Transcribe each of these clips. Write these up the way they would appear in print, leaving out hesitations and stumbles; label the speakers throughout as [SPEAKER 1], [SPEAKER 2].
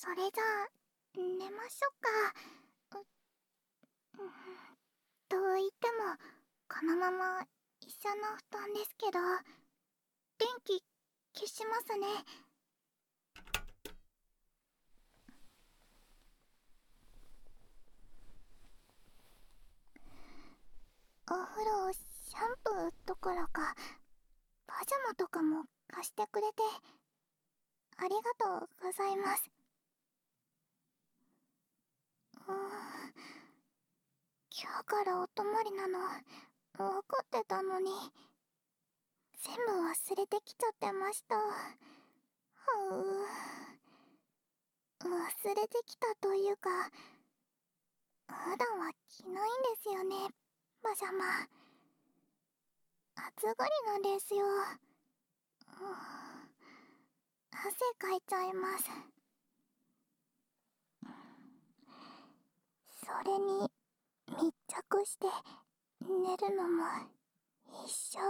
[SPEAKER 1] それじゃあ、寝ましょうか。と言っても、このまま一緒の布団ですけど、電気消しますね。お風呂、シャンプーどころか、パジャマとかも貸してくれて、ありがとうございます。今日からお泊まりなの、分かってたのに、全部忘れてきちゃってました。忘れてきたというか、普段は着ないんですよね、パジャマ。暑がりなんですよ。汗かいちゃいます。それに密着して寝るのも一緒。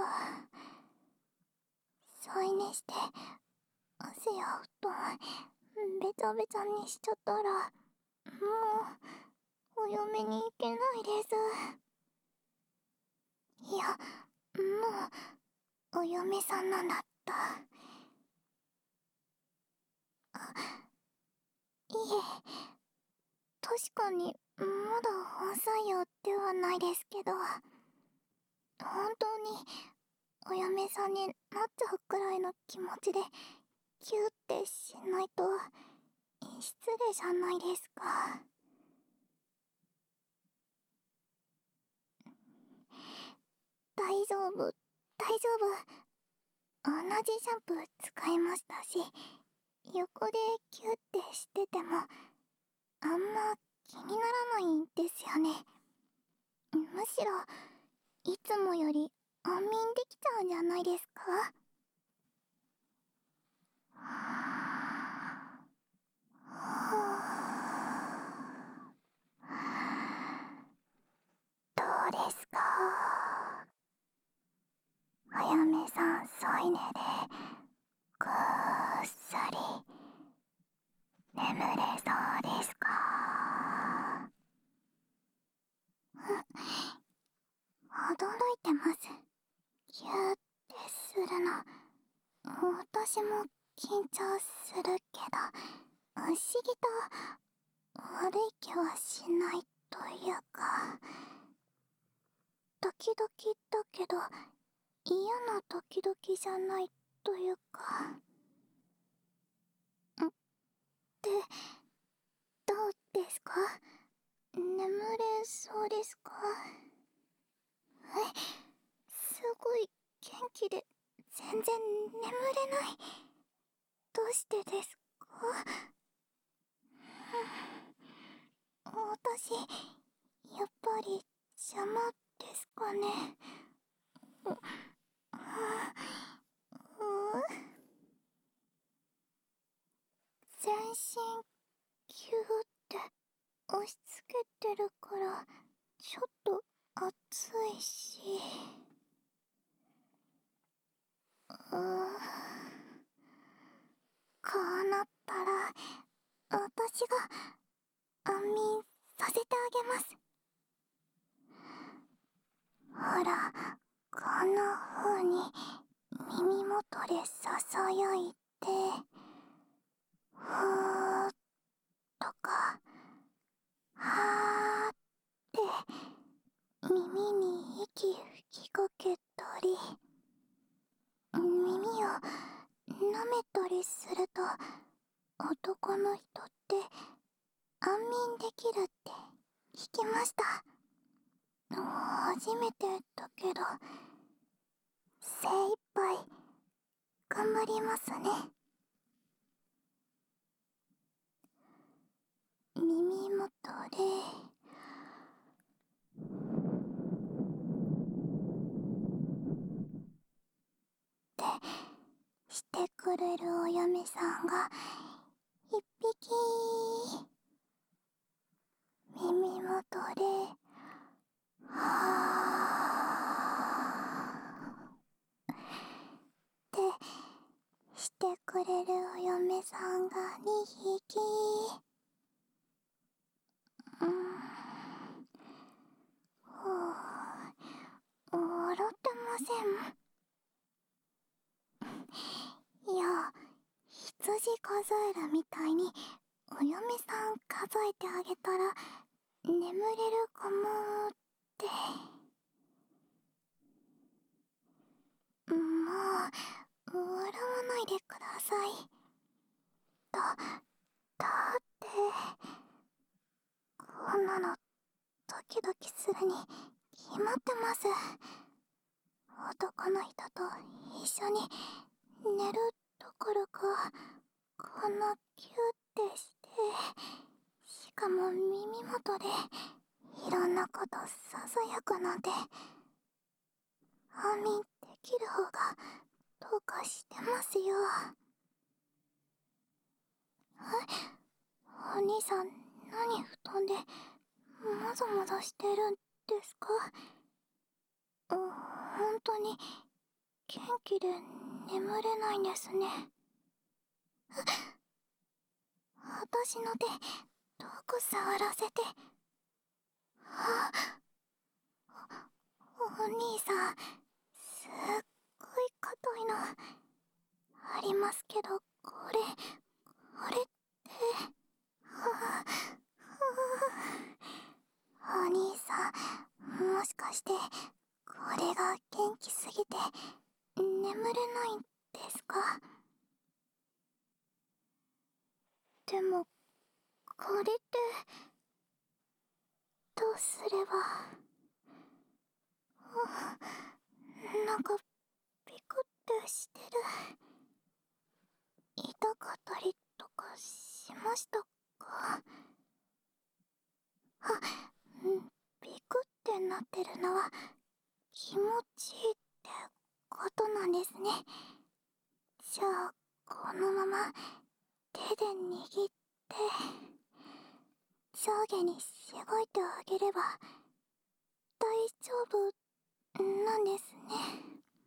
[SPEAKER 1] 添い寝して汗や布団べちゃべちゃにしちゃったら、もうお嫁に行けないです。いや、もうお嫁さんなんだった。いえ、確かにまだ本採用ではないですけど、本当にお嫁さんになっちゃうくらいの気持ちでキューってしないと失礼じゃないですか。大丈夫、大丈夫。同じシャンプー使いましたし、横でキューってしててもあんま気にならないんですよね。むしろいつもより安眠できちゃうんじゃないですか？どうですか？お嫁さん添い寝でぐーっさり眠れそうですか？驚いてます。ギューってするの。私も緊張するけど、不思議と悪い気はしないというか、時々だけど嫌な時々じゃないというか。で、どうですか？眠れそうですか？すごい元気で全然眠れない。どうしてですか？私、やっぱり邪魔ですかね。全身キューって押し付けてるからちょっと暑いし。こうなったら私が安眠させてあげます。ほら、こんな風に耳元でささやいて、ふーっとか、はーって耳に息吹きかけたり、耳を舐めたりすると、男の人って安眠できるって聞きました。初めてだけど、精一杯頑張りますね。耳元でってしてくれるお嫁さんが一匹耳元でってしてくれるお嫁さんが2匹せん。いや、羊数えるみたいにお嫁さん数えてあげたら眠れるかもって。もう笑わないでください。だってこんなのドキドキするに決まってます。男の人と一緒に寝るどころか、こんなキュッてして、しかも耳元でいろんなことささやくなんて、安眠できる方がどうかしてますよ。お兄さん、何布団でもぞもぞしてるんですか？本当に元気で眠れないんですね。私の手、どこ触らせて。お兄さん、すっごい硬いのありますけど、これって。お兄さん、もしかしてこれが元気すぎて眠れないんですか？でもこれってどうすれば。なんかピクってしてる。痛かったりとかしましたか？ピクってなってるのは気持ちいいってことなんですね。じゃあこのまま手で握って上下にしごいてあげれば大丈夫なんですね。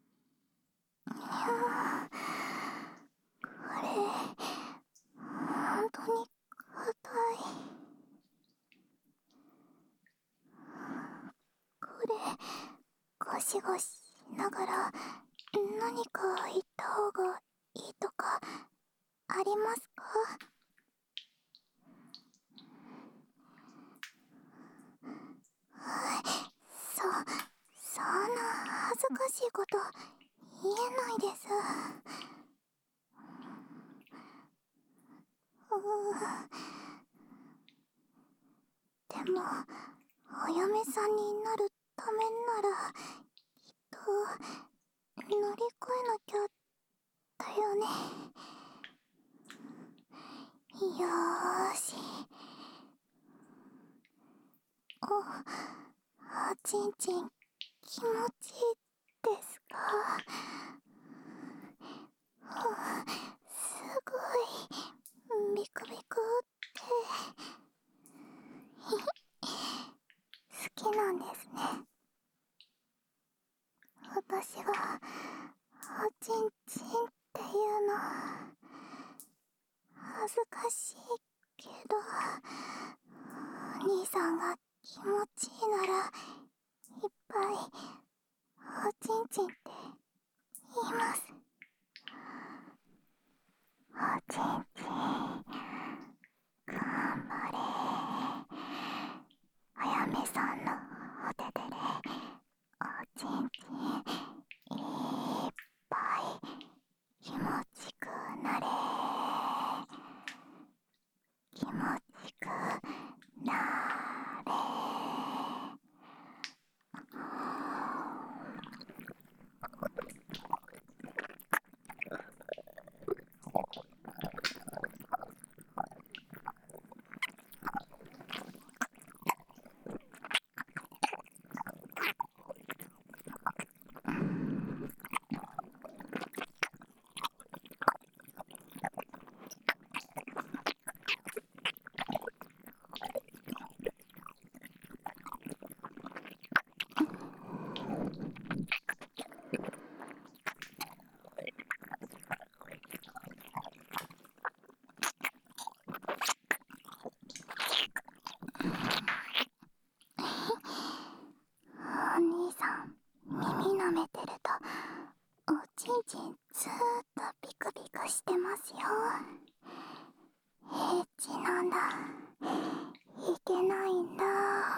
[SPEAKER 1] これ本当に硬い。これゴシゴシしながら何か言った方がいいとかありますか？そんな恥ずかしいこと言えないです。でもお嫁さんになるためならきっと乗り越えなきゃだよね。よーし。おちんちん気持ちいいですか？すごいビクビクって好きなんですね。私がおちんちんっていうの恥ずかしいけど、お兄さんが気持ちいいならいっぱいおちんちんって言います。おちんちん頑張れ。お嫁さんのお手手でおちんちんいっぱい気持ちくなれ。気持ちくなれ。 ちんちんずーっとビクビクしてますよ。エッチなんだ。いけないんだ。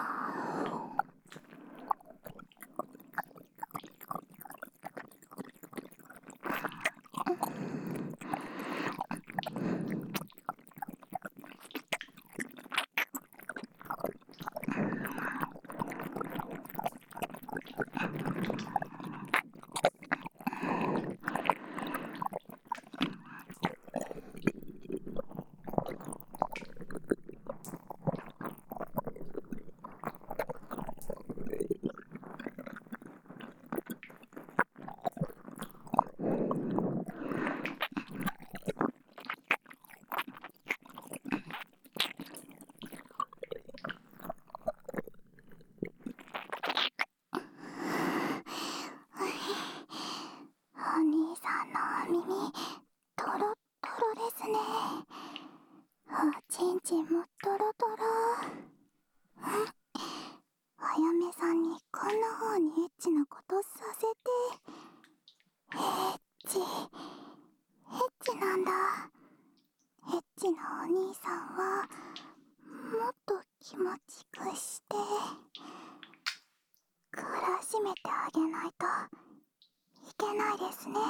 [SPEAKER 1] お兄さんの耳トロットロですね。おちんちんもトロトロ。お嫁さんにこんな風にエッチなことさせて。エッチなんだ。エッチなお兄さんはもっと気持ちくして懲らしめてあげないといけないですね。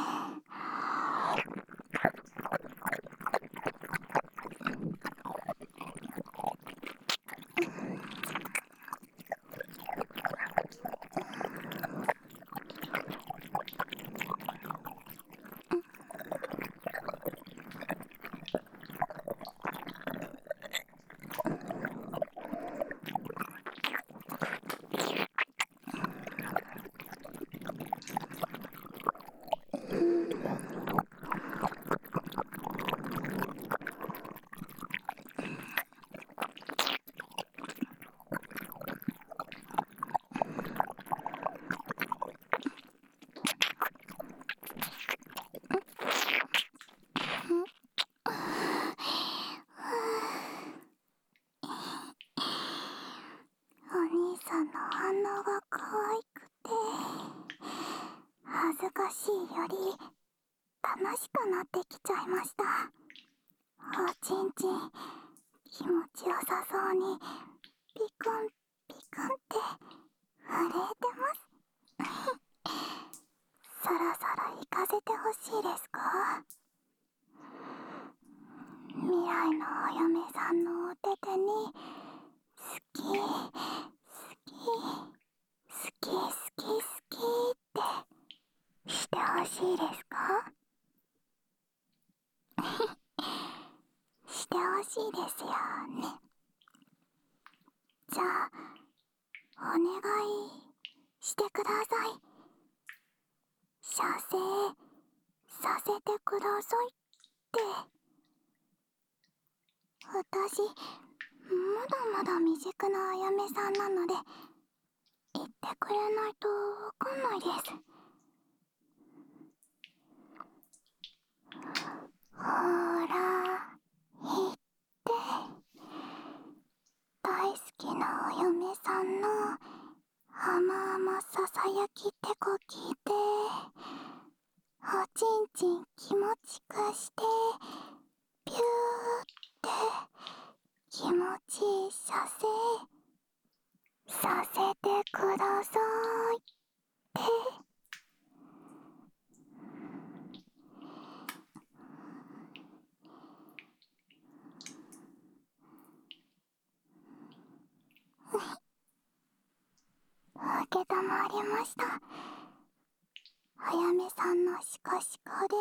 [SPEAKER 1] お兄さんの反応が可愛くて恥ずかしいより楽しくなってきちゃいました。おちんちん気持ちよさそうにピクンピクンって震えてます。そろそろ行かせてほしいですか？未来のお嫁さんのお手手に好き好き好き好き好きってしてほしいですか？してほしいですよね。じゃあお願いしてください。射精させてくださいって。私まだまだ未熟なお嫁さんなので言ってくれないとわかんないです。ほら言って。大好きなお嫁さんの甘々ささやきってこ聞いておちんちん気持ちくしてピューって気持ちいい射精させてくださいって。受けたまりました。お嫁さんのシコシコで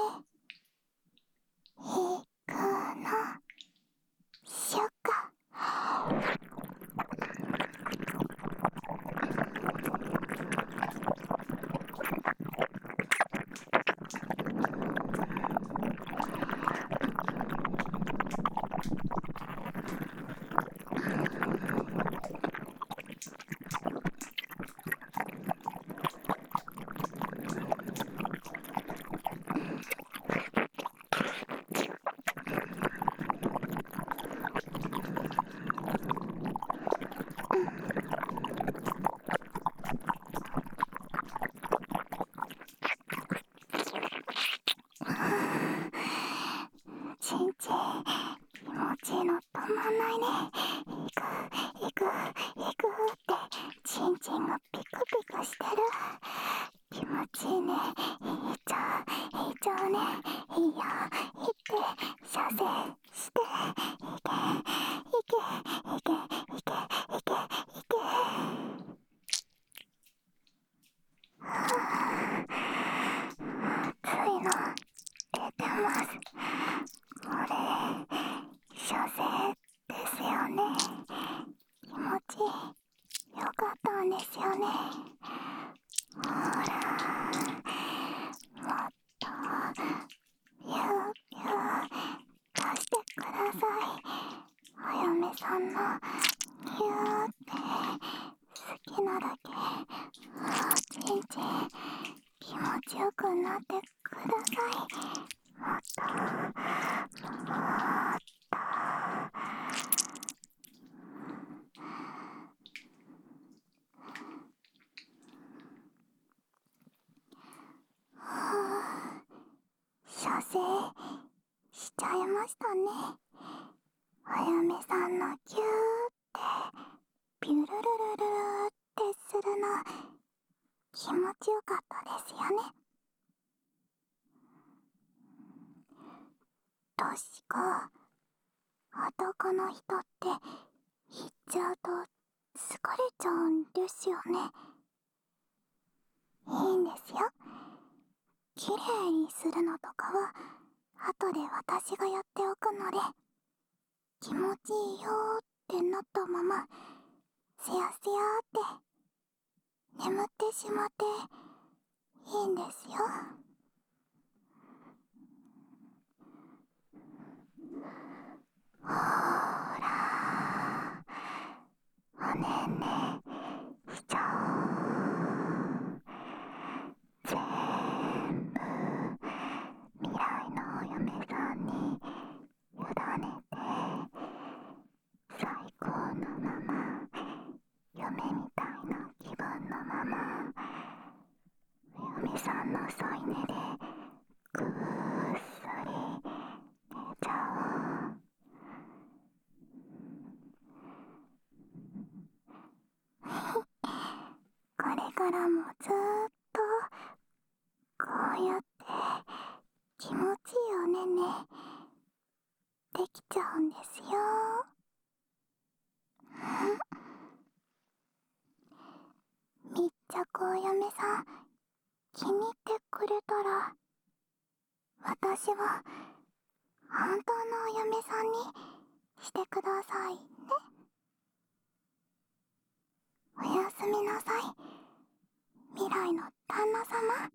[SPEAKER 1] いくのしょか。 行くってチンチンがピクピクしてる。気持ちいいね。いいちゃうね。いいよ。行って射精していけ熱いの出てます。これ射精ですよね。気持ちよかったんですよね。ほら、もっとビュービュー出してください。お嫁さんのビューって好きなだけちんちん気持ちよくなってください。もっと射精しちゃいましたね。お嫁さんのキューってビュルルルルルってするの気持ちよかったですよね。確か男の人って言っちゃうと疲れちゃうんですよね。いいんですよ。きれいにするのとかは後で私がやっておくので、気持ちいいよってなったまませやせやって眠ってしまっていいんですよ。ほーら、おねんねしちゃおう。全部未来のお嫁さんに委ねて、最高のまま嫁みたいな気分のままお嫁さんの添い寝でぐーっすり寝ちゃおう。これからもずーっとこうやって気持ちいいおねんねできちゃうんですよ。みっちゃくお嫁さん気に入ってくれたら、私は本当のお嫁さんにしてくださいね。おやすみなさい、未来の旦那様。